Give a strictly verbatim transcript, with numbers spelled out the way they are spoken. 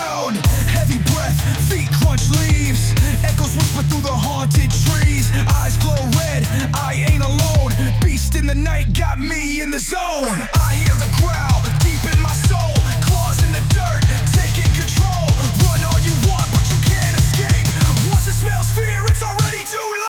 sound. Heavy breath, feet crunch leaves. Echoes whisper through the haunted trees. Eyes glow red, I ain't alone. Beast in the night got me in the zone. I hear the growl,